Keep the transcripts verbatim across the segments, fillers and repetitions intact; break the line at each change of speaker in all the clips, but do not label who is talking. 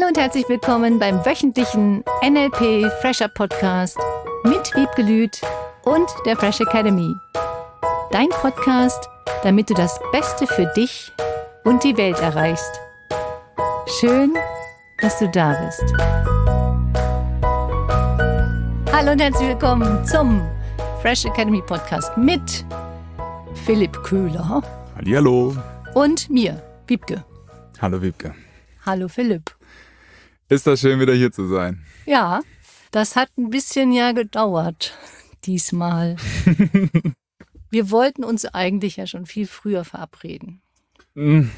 Hallo und herzlich willkommen beim wöchentlichen N L P Fresher Podcast mit Wiebke Lüth und der Fresh Academy. Dein Podcast, damit du das Beste für dich und die Welt erreichst. Schön, dass du da bist. Hallo und herzlich willkommen zum Fresh Academy Podcast mit Philipp Köhler.
Hallihallo.
Und mir, Wiebke.
Hallo Wiebke.
Hallo Philipp.
Ist das schön, wieder hier zu sein.
Ja, das hat ein bisschen ja gedauert diesmal. Wir wollten uns eigentlich ja schon viel früher verabreden.
Mm.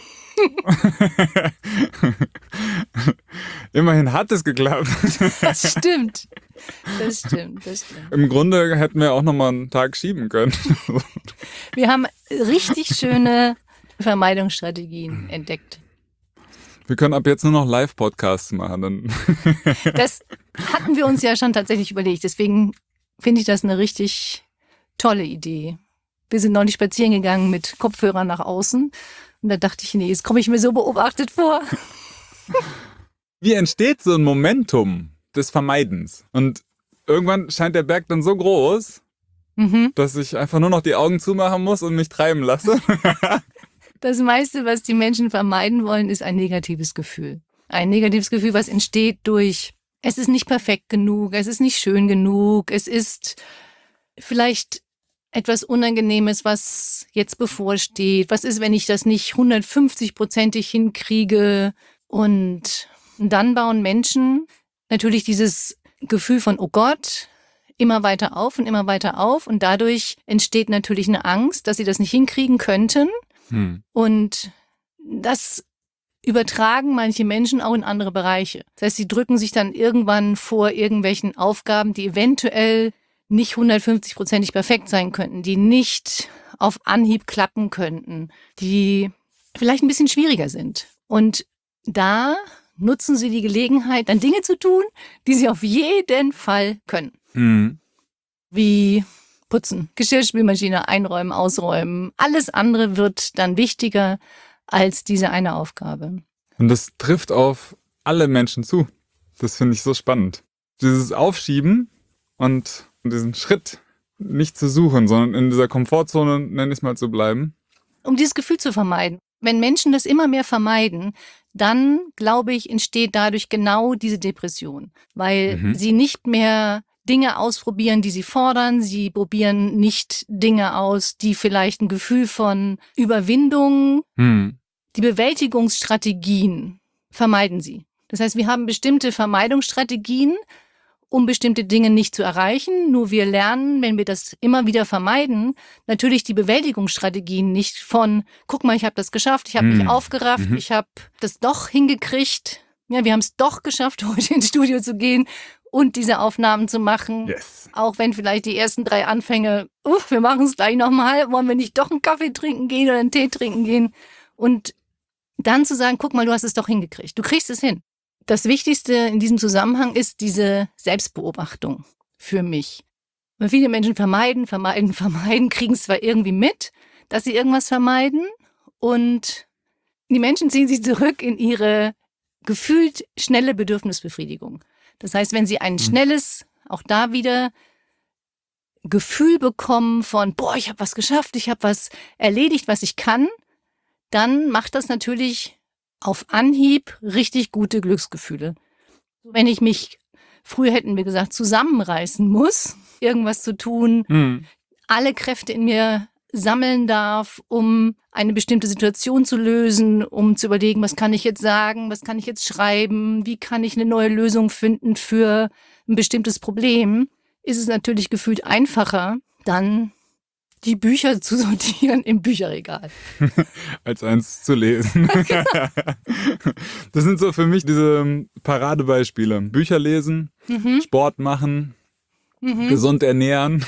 Immerhin hat es geklappt.
Das stimmt. Das stimmt, das stimmt.
Im Grunde hätten wir auch noch mal einen Tag schieben können.
Wir haben richtig schöne Vermeidungsstrategien entdeckt.
Wir können ab jetzt nur noch Live-Podcasts machen. Dann
Das hatten wir uns ja schon tatsächlich überlegt. Deswegen finde ich das eine richtig tolle Idee. Wir sind neulich spazieren gegangen mit Kopfhörern nach außen. Und da dachte ich, nee, jetzt komme ich mir so beobachtet vor.
Wie entsteht so ein Momentum des Vermeidens? Und irgendwann scheint der Berg dann so groß,
Mhm.
dass ich einfach nur noch die Augen zumachen muss und mich treiben lasse.
Das meiste, was die Menschen vermeiden wollen, ist ein negatives Gefühl. Ein negatives Gefühl, was entsteht durch, es ist nicht perfekt genug, es ist nicht schön genug, es ist vielleicht etwas Unangenehmes, was jetzt bevorsteht. Was ist, wenn ich das nicht hundertfünfzig-prozentig hinkriege? Und dann bauen Menschen natürlich dieses Gefühl von, oh Gott, immer weiter auf und immer weiter auf. Und dadurch entsteht natürlich eine Angst, dass sie das nicht hinkriegen könnten.
Hm.
Und das übertragen manche Menschen auch in andere Bereiche. Das heißt, sie drücken sich dann irgendwann vor irgendwelchen Aufgaben, die eventuell nicht hundertfünfzig-prozentig perfekt sein könnten, die nicht auf Anhieb klappen könnten, die vielleicht ein bisschen schwieriger sind. Und da nutzen sie die Gelegenheit, dann Dinge zu tun, die sie auf jeden Fall können.
Hm.
Wie putzen, Geschirrspülmaschine einräumen, ausräumen. Alles andere wird dann wichtiger als diese eine Aufgabe.
Und das trifft auf alle Menschen zu. Das finde ich so spannend. Dieses Aufschieben und diesen Schritt nicht zu suchen, sondern in dieser Komfortzone, nenne ich es mal, zu bleiben.
Um dieses Gefühl zu vermeiden. Wenn Menschen das immer mehr vermeiden, dann, glaube ich, entsteht dadurch genau diese Depression. Weil
Mhm.
sie nicht mehr Dinge ausprobieren, die sie fordern. Sie probieren nicht Dinge aus, die vielleicht ein Gefühl von Überwindung,
Hm.
die Bewältigungsstrategien vermeiden sie. Das heißt, wir haben bestimmte Vermeidungsstrategien, um bestimmte Dinge nicht zu erreichen. Nur wir lernen, wenn wir das immer wieder vermeiden, natürlich die Bewältigungsstrategien nicht von, guck mal, ich habe das geschafft, ich habe
Mhm.
mich aufgerafft,
Mhm.
ich habe das doch hingekriegt. Ja, wir haben es doch geschafft, heute ins Studio zu gehen und diese Aufnahmen zu machen.
Yes.
Auch wenn vielleicht die ersten drei Anfänge, uff, wir machen es gleich nochmal, wollen wir nicht doch einen Kaffee trinken gehen oder einen Tee trinken gehen? Und dann zu sagen, guck mal, du hast es doch hingekriegt, du kriegst es hin. Das Wichtigste in diesem Zusammenhang ist diese Selbstbeobachtung für mich. Weil viele Menschen vermeiden, vermeiden, vermeiden, kriegen es zwar irgendwie mit, dass sie irgendwas vermeiden und die Menschen ziehen sich zurück in ihre gefühlt schnelle Bedürfnisbefriedigung. Das heißt, wenn sie ein schnelles, auch da wieder Gefühl bekommen von, boah, ich habe was geschafft, ich habe was erledigt, was ich kann, dann macht das natürlich auf Anhieb richtig gute Glücksgefühle. Wenn ich mich, früher hätten wir gesagt, zusammenreißen muss, irgendwas zu tun,
Hm.
alle Kräfte in mir sammeln darf, um eine bestimmte Situation zu lösen, um zu überlegen, was kann ich jetzt sagen, was kann ich jetzt schreiben, wie kann ich eine neue Lösung finden für ein bestimmtes Problem, ist es natürlich gefühlt einfacher, dann die Bücher zu sortieren im Bücherregal.
Als eins zu lesen. Das sind so für mich diese Paradebeispiele. Bücher lesen,
Mhm.
Sport machen,
Mhm.
gesund ernähren.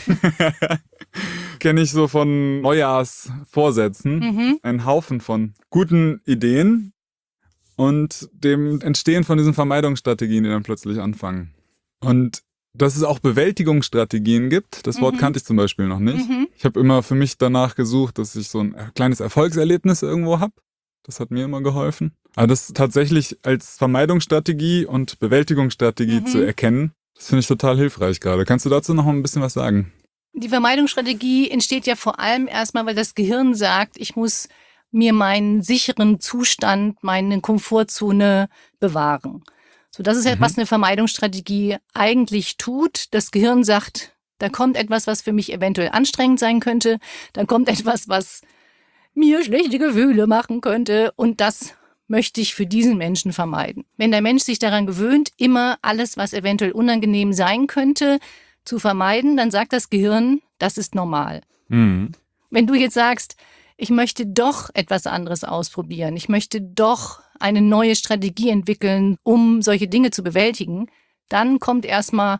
Kenne ich so von Neujahrsvorsätzen.
Mhm.
Einen Haufen von guten Ideen und dem Entstehen von diesen Vermeidungsstrategien, die dann plötzlich anfangen. Und dass es auch Bewältigungsstrategien gibt, das Wort
Mhm.
kannte ich zum Beispiel noch nicht.
Mhm.
Ich habe immer für mich danach gesucht, dass ich so ein kleines Erfolgserlebnis irgendwo habe. Das hat mir immer geholfen. Aber das tatsächlich als Vermeidungsstrategie und Bewältigungsstrategie
Mhm.
zu erkennen, das finde ich total hilfreich gerade. Kannst du dazu noch ein bisschen was sagen?
Die Vermeidungsstrategie entsteht ja vor allem erstmal, weil das Gehirn sagt, ich muss mir meinen sicheren Zustand, meine Komfortzone bewahren. So, das ist ja,
Mhm.
was eine Vermeidungsstrategie eigentlich tut. Das Gehirn sagt, da kommt etwas, was für mich eventuell anstrengend sein könnte. Da kommt etwas, was mir schlechte Gefühle machen könnte. Und das möchte ich für diesen Menschen vermeiden. Wenn der Mensch sich daran gewöhnt, immer alles, was eventuell unangenehm sein könnte, zu vermeiden, dann sagt das Gehirn, das ist normal.
Mhm.
Wenn du jetzt sagst, ich möchte doch etwas anderes ausprobieren, ich möchte doch eine neue Strategie entwickeln, um solche Dinge zu bewältigen, dann kommt erstmal,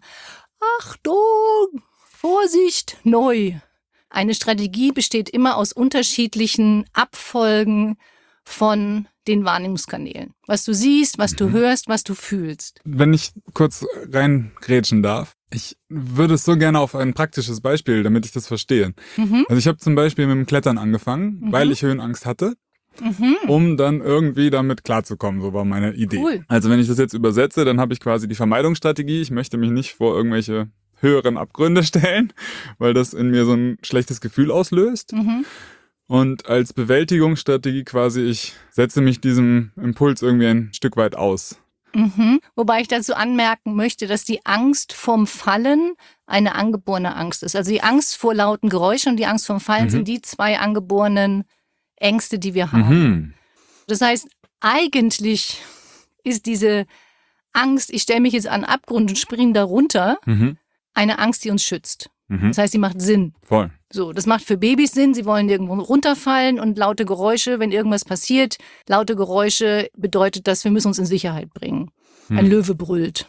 Achtung, Vorsicht, neu. Eine Strategie besteht immer aus unterschiedlichen Abfolgen von den Wahrnehmungskanälen. Was du siehst, was du
Mhm.
hörst, was du fühlst.
Wenn ich kurz reingrätschen darf, ich würde es so gerne auf ein praktisches Beispiel, damit ich das verstehe.
Mhm.
Also ich habe zum Beispiel mit dem Klettern angefangen,
Mhm.
weil ich Höhenangst hatte,
Mhm.
um dann irgendwie damit klarzukommen. So war meine Idee.
Cool.
Also wenn ich das jetzt übersetze, dann habe ich quasi die Vermeidungsstrategie. Ich möchte mich nicht vor irgendwelche höheren Abgründe stellen, weil das in mir so ein schlechtes Gefühl auslöst.
Mhm.
Und als Bewältigungsstrategie quasi, ich setze mich diesem Impuls irgendwie ein Stück weit aus.
Mhm. Wobei ich dazu anmerken möchte, dass die Angst vorm Fallen eine angeborene Angst ist. Also die Angst vor lauten Geräuschen und die Angst vorm Fallen
Mhm.
sind die zwei angeborenen Ängste, die wir haben.
Mhm.
Das heißt, eigentlich ist diese Angst, ich stelle mich jetzt an den Abgrund und springe da runter,
Mhm.
eine Angst, die uns schützt.
Mhm.
Das heißt, sie macht Sinn.
Voll.
So, das macht für Babys Sinn. Sie wollen irgendwo runterfallen und laute Geräusche, wenn irgendwas passiert, laute Geräusche bedeutet das, wir müssen uns in Sicherheit bringen. Ein
Mhm.
Löwe brüllt.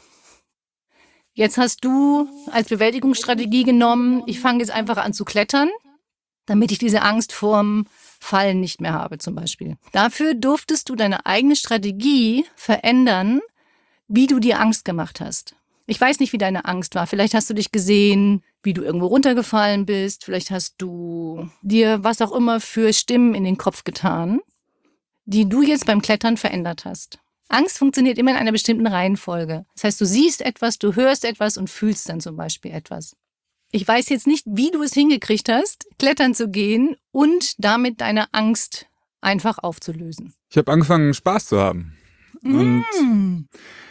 Jetzt hast du als Bewältigungsstrategie genommen, ich fange jetzt einfach an zu klettern, damit ich diese Angst vorm Fallen nicht mehr habe zum Beispiel. Dafür durftest du deine eigene Strategie verändern, wie du dir Angst gemacht hast. Ich weiß nicht, wie deine Angst war. Vielleicht hast du dich gesehen, wie du irgendwo runtergefallen bist. Vielleicht hast du dir was auch immer für Stimmen in den Kopf getan, die du jetzt beim Klettern verändert hast. Angst funktioniert immer in einer bestimmten Reihenfolge. Das heißt, du siehst etwas, du hörst etwas und fühlst dann zum Beispiel etwas. Ich weiß jetzt nicht, wie du es hingekriegt hast, klettern zu gehen und damit deine Angst einfach aufzulösen.
Ich habe angefangen, Spaß zu haben. Und
Mm.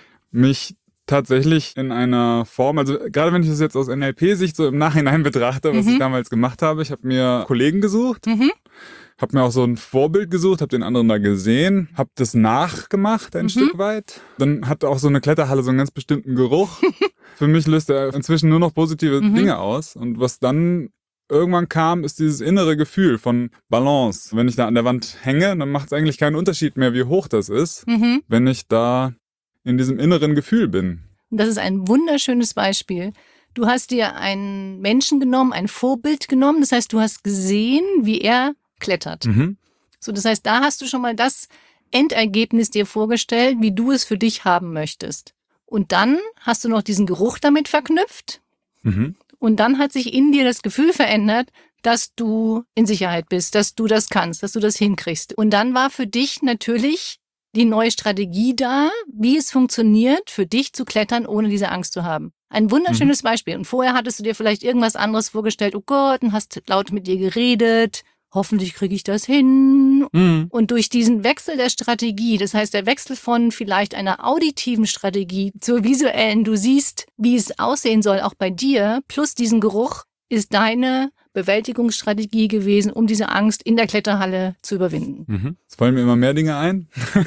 mich tatsächlich in einer Form, also gerade wenn ich das jetzt aus N L P-Sicht so im Nachhinein betrachte, was
Mhm.
ich damals gemacht habe, ich habe mir Kollegen gesucht,
Mhm.
habe mir auch so ein Vorbild gesucht, habe den anderen da gesehen, habe das nachgemacht ein
Mhm.
Stück weit. Dann hatte auch so eine Kletterhalle so einen ganz bestimmten Geruch. Für mich löst er inzwischen nur noch positive
Mhm.
Dinge aus. Und was dann irgendwann kam, ist dieses innere Gefühl von Balance. Wenn ich da an der Wand hänge, dann macht es eigentlich keinen Unterschied mehr, wie hoch das ist,
Mhm.
wenn ich da in diesem inneren Gefühl bin.
Und das ist ein wunderschönes Beispiel. Du hast dir einen Menschen genommen, ein Vorbild genommen. Das heißt, du hast gesehen, wie er klettert.
Mhm.
So, das heißt, da hast du schon mal das Endergebnis dir vorgestellt, wie du es für dich haben möchtest. Und dann hast du noch diesen Geruch damit verknüpft.
Mhm.
Und dann hat sich in dir das Gefühl verändert, dass du in Sicherheit bist, dass du das kannst, dass du das hinkriegst. Und dann war für dich natürlich die neue Strategie da, wie es funktioniert, für dich zu klettern, ohne diese Angst zu haben. Ein wunderschönes Beispiel. Und vorher hattest du dir vielleicht irgendwas anderes vorgestellt. Oh Gott, und hast laut mit dir geredet. Hoffentlich kriege ich das hin.
Mhm.
Und durch diesen Wechsel der Strategie, das heißt der Wechsel von vielleicht einer auditiven Strategie zur visuellen, du siehst, wie es aussehen soll, auch bei dir, plus diesen Geruch, ist deine Bewältigungsstrategie gewesen, um diese Angst in der Kletterhalle zu überwinden.
Mhm. Es fallen mir immer mehr Dinge ein.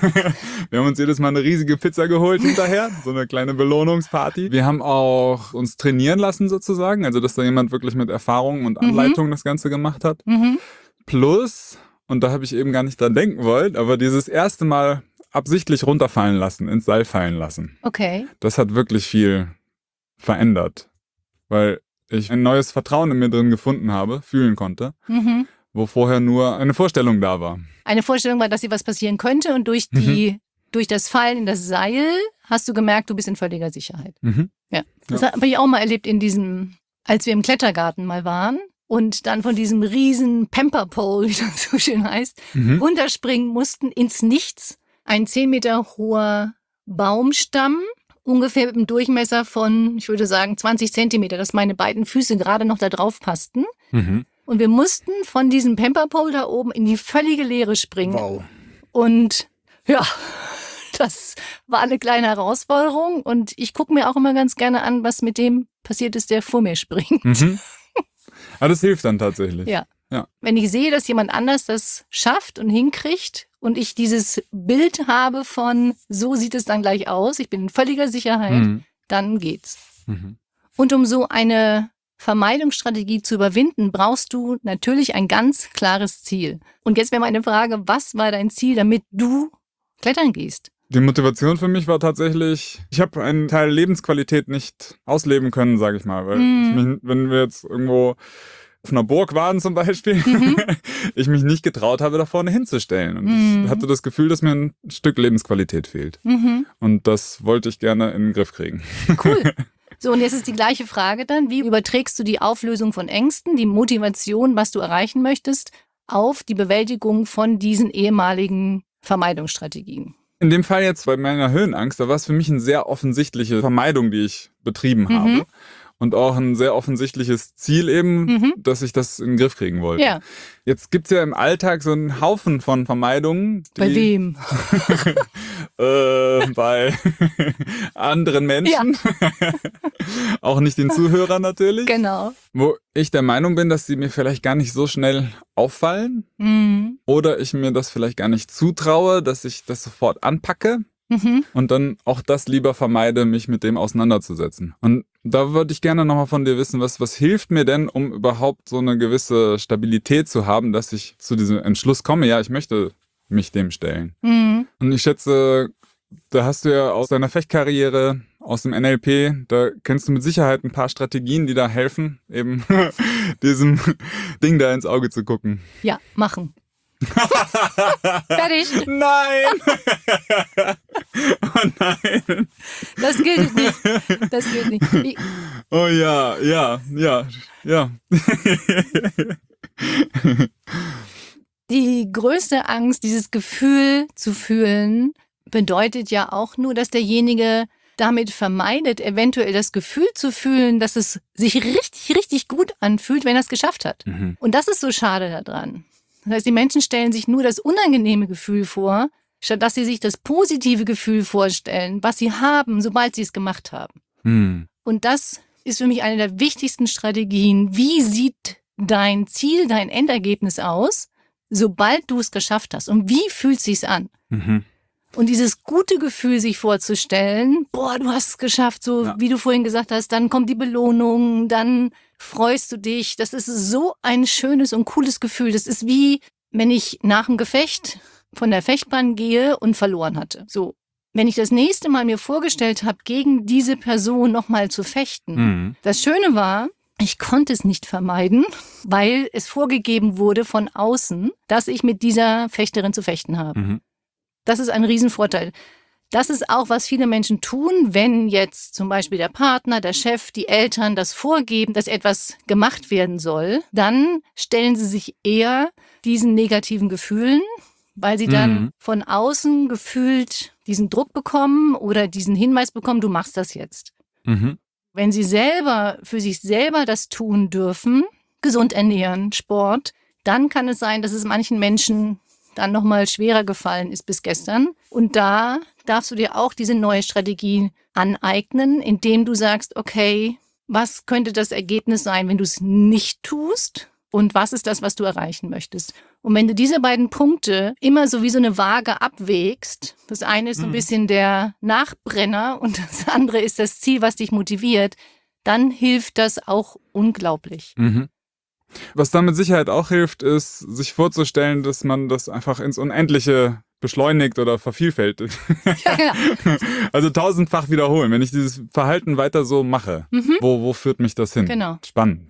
Wir haben uns jedes Mal eine riesige Pizza geholt hinterher, so eine kleine Belohnungsparty. Wir haben auch uns trainieren lassen sozusagen, also dass da jemand wirklich mit Erfahrung und Anleitung das Ganze gemacht hat.
Mhm.
Plus, und da habe ich eben gar nicht dran denken wollen, aber dieses erste Mal absichtlich runterfallen lassen, ins Seil fallen lassen,
Okay.
das hat wirklich viel verändert, weil ich ein neues Vertrauen in mir drin gefunden habe, fühlen konnte,
Mhm.
wo vorher nur eine Vorstellung da war.
Eine Vorstellung war, dass dir was passieren könnte und durch die, durch das Fallen in das Seil hast du gemerkt, du bist in völliger Sicherheit.
Mhm.
Ja. Das habe ich auch mal erlebt in diesem, als wir im Klettergarten mal waren und dann von diesem riesen Pamper Pole, wie das so schön heißt,
Mhm.
runterspringen mussten ins Nichts ein zehn Meter hoher Baumstamm, ungefähr mit einem Durchmesser von, ich würde sagen, zwanzig Zentimeter, dass meine beiden Füße gerade noch da drauf passten.
Mhm.
Und wir mussten von diesem Pamperpole da oben in die völlige Leere springen.
Wow.
Und ja, das war eine kleine Herausforderung. Und ich gucke mir auch immer ganz gerne an, was mit dem passiert ist, der vor mir springt.
Mhm. Aber das hilft dann tatsächlich.
Ja.
Ja.
Wenn ich sehe, dass jemand anders das schafft und hinkriegt und ich dieses Bild habe von, so sieht es dann gleich aus, ich bin in völliger Sicherheit,
Mhm.
dann geht's.
Mhm.
Und um so eine Vermeidungsstrategie zu überwinden, brauchst du natürlich ein ganz klares Ziel. Und jetzt wäre meine Frage, was war dein Ziel, damit du klettern gehst?
Die Motivation für mich war tatsächlich, ich habe einen Teil Lebensqualität nicht ausleben können, sage ich mal. Weil
Mhm.
ich mich, wenn wir jetzt irgendwo auf einer Burg waren zum Beispiel,
Mhm.
ich mich nicht getraut habe, da vorne hinzustellen. Und
Mhm.
ich hatte das Gefühl, dass mir ein Stück Lebensqualität fehlt.
Mhm.
Und das wollte ich gerne in den Griff kriegen.
Cool. So, und jetzt ist die gleiche Frage dann, wie überträgst du die Auflösung von Ängsten, die Motivation, was du erreichen möchtest, auf die Bewältigung von diesen ehemaligen Vermeidungsstrategien?
In dem Fall jetzt bei meiner Höhenangst, da war es für mich eine sehr offensichtliche Vermeidung, die ich betrieben
Mhm.
habe. Und auch ein sehr offensichtliches Ziel eben,
Mhm.
dass ich das in den Griff kriegen wollte.
Ja,
Jetzt gibt's ja im Alltag so einen Haufen von Vermeidungen. Die,
bei wem?
Äh, bei anderen Menschen. Auch nicht den Zuhörern natürlich.
Genau.
Wo ich der Meinung bin, dass die mir vielleicht gar nicht so schnell auffallen.
Mhm.
Oder ich mir das vielleicht gar nicht zutraue, dass ich das sofort anpacke.
Mhm.
Und dann auch das lieber vermeide, mich mit dem auseinanderzusetzen. Und da würde ich gerne nochmal von dir wissen, was, was hilft mir denn, um überhaupt so eine gewisse Stabilität zu haben, dass ich zu diesem Entschluss komme, ja, ich möchte mich dem stellen.
Mhm.
Und ich schätze, da hast du ja aus deiner Fechtkarriere, aus dem N L P, da kennst du mit Sicherheit ein paar Strategien, die da helfen, eben diesem Ding da ins Auge zu gucken.
Ja, machen. Fertig.
Nein! Oh nein!
Das gilt nicht. Das gilt nicht. Ich,
Oh ja, ja, ja, ja.
Die größte Angst, dieses Gefühl zu fühlen, bedeutet ja auch nur, dass derjenige damit vermeidet, eventuell das Gefühl zu fühlen, dass es sich richtig, richtig gut anfühlt, wenn er es geschafft hat.
Mhm.
Und das ist so schade daran. Das heißt, die Menschen stellen sich nur das unangenehme Gefühl vor, statt dass sie sich das positive Gefühl vorstellen, was sie haben, sobald sie es gemacht haben.
Hm.
Und das ist für mich eine der wichtigsten Strategien. Wie sieht dein Ziel, dein Endergebnis aus, sobald du es geschafft hast? Und wie fühlt es sich an?
Mhm.
Und dieses gute Gefühl sich vorzustellen, boah, du hast es geschafft, so
Ja.
wie du vorhin gesagt hast, dann kommt die Belohnung, dann freust du dich. Das ist so ein schönes und cooles Gefühl. Das ist wie, wenn ich nach dem Gefecht von der Fechtbahn gehe und verloren hatte. So, wenn ich das nächste Mal mir vorgestellt habe, gegen diese Person nochmal zu fechten.
Mhm.
Das Schöne war, ich konnte es nicht vermeiden, weil es vorgegeben wurde von außen, dass ich mit dieser Fechterin zu fechten habe.
Mhm.
Das ist ein Riesenvorteil. Das ist auch, was viele Menschen tun, wenn jetzt zum Beispiel der Partner, der Chef, die Eltern das vorgeben, dass etwas gemacht werden soll, dann stellen sie sich eher diesen negativen Gefühlen, weil sie dann
Mhm.
von außen gefühlt diesen Druck bekommen oder diesen Hinweis bekommen, du machst das jetzt.
Mhm.
Wenn sie selber für sich selber das tun dürfen, gesund ernähren, Sport, dann kann es sein, dass es manchen Menschen dann nochmal schwerer gefallen ist bis gestern. Und da darfst du dir auch diese neue Strategie aneignen, indem du sagst, okay, was könnte das Ergebnis sein, wenn du es nicht tust? Und was ist das, was du erreichen möchtest? Und wenn du diese beiden Punkte immer so wie so eine Waage abwägst, das eine ist so ein
Mhm.
bisschen der Nachbrenner und das andere ist das Ziel, was dich motiviert, dann hilft das auch unglaublich.
Mhm. Was da mit Sicherheit auch hilft, ist, sich vorzustellen, dass man das einfach ins Unendliche beschleunigt oder vervielfältigt.
Ja, genau.
Also tausendfach wiederholen. Wenn ich dieses Verhalten weiter so mache,
Mhm.
wo, wo führt mich das hin?
Genau.
Spannend.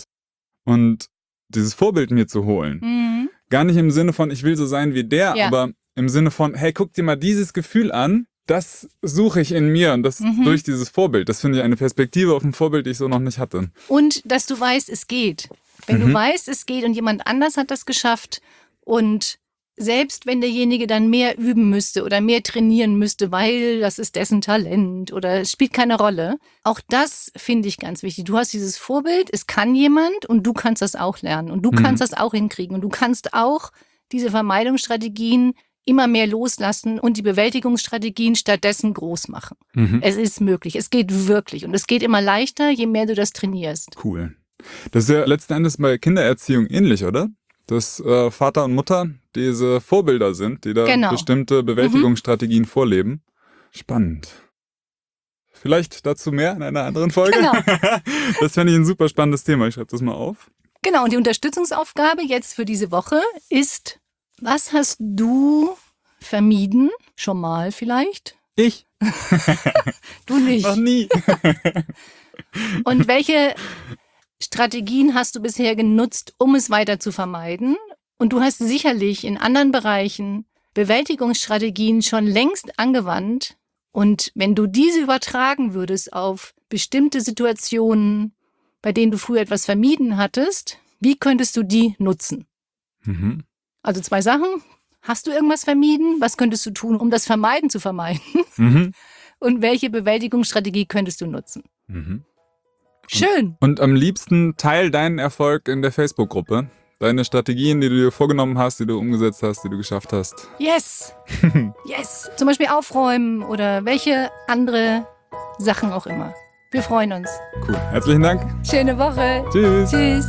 Und dieses Vorbild mir zu holen,
Mhm.
gar nicht im Sinne von, ich will so sein wie der,
Ja.
aber im Sinne von, hey, guck dir mal dieses Gefühl an, das suche ich in mir und das
Mhm.
durch dieses Vorbild. Das finde ich eine Perspektive auf ein Vorbild, die ich so noch nicht hatte.
Und dass du weißt, es geht. Wenn du
Mhm.
weißt, es geht und jemand anders hat das geschafft und selbst wenn derjenige dann mehr üben müsste oder mehr trainieren müsste, weil das ist dessen Talent oder es spielt keine Rolle. Auch das finde ich ganz wichtig. Du hast dieses Vorbild, es kann jemand und du kannst das auch lernen und du mhm. kannst das auch hinkriegen und du kannst auch diese Vermeidungsstrategien immer mehr loslassen und die Bewältigungsstrategien stattdessen groß machen. Mhm. Es ist möglich, es geht wirklich und es geht immer leichter, je mehr du das trainierst.
Cool. Das ist ja letzten Endes bei Kindererziehung ähnlich, oder? Dass äh, Vater und Mutter diese Vorbilder sind, die da genau. bestimmte Bewältigungsstrategien mhm. vorleben. Spannend. Vielleicht dazu mehr in einer anderen Folge. Genau. Das fände ich ein super spannendes Thema. Ich schreibe das mal auf.
Genau, und die Unterstützungsaufgabe jetzt für diese Woche ist, was hast du vermieden? Schon mal vielleicht?
Ich?
Du nicht.
Noch nie.
Und welche Strategien hast du bisher genutzt, um es weiter zu vermeiden? Und du hast sicherlich in anderen Bereichen Bewältigungsstrategien schon längst angewandt. Und wenn du diese übertragen würdest auf bestimmte Situationen, bei denen du früher etwas vermieden hattest, wie könntest du die nutzen? Mhm. Also zwei Sachen. Hast du irgendwas vermieden? Was könntest du tun, um das Vermeiden zu vermeiden? Mhm. Und welche Bewältigungsstrategie könntest du nutzen? Mhm. Schön.
Und am liebsten teil deinen Erfolg in der Facebook-Gruppe. Deine Strategien, die du dir vorgenommen hast, die du umgesetzt hast, die du geschafft hast.
Yes. Yes. Zum Beispiel aufräumen oder welche andere Sachen auch immer. Wir freuen uns.
Cool. Herzlichen Dank.
Schöne Woche.
Tschüss.
Tschüss.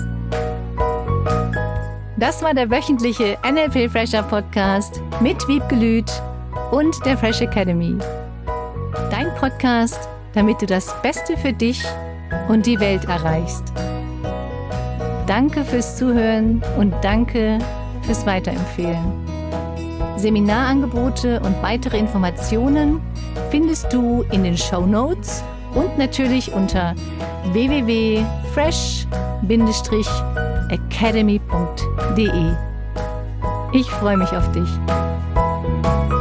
Das war der wöchentliche N L P Fresher Podcast mit Wiebke Lüth und der Fresh Academy. Dein Podcast, damit du das Beste für dich und die Welt erreichst. Danke fürs Zuhören und danke fürs Weiterempfehlen. Seminarangebote und weitere Informationen findest du in den Shownotes und natürlich unter w w w punkt fresh academy punkt d e. Ich freue mich auf dich.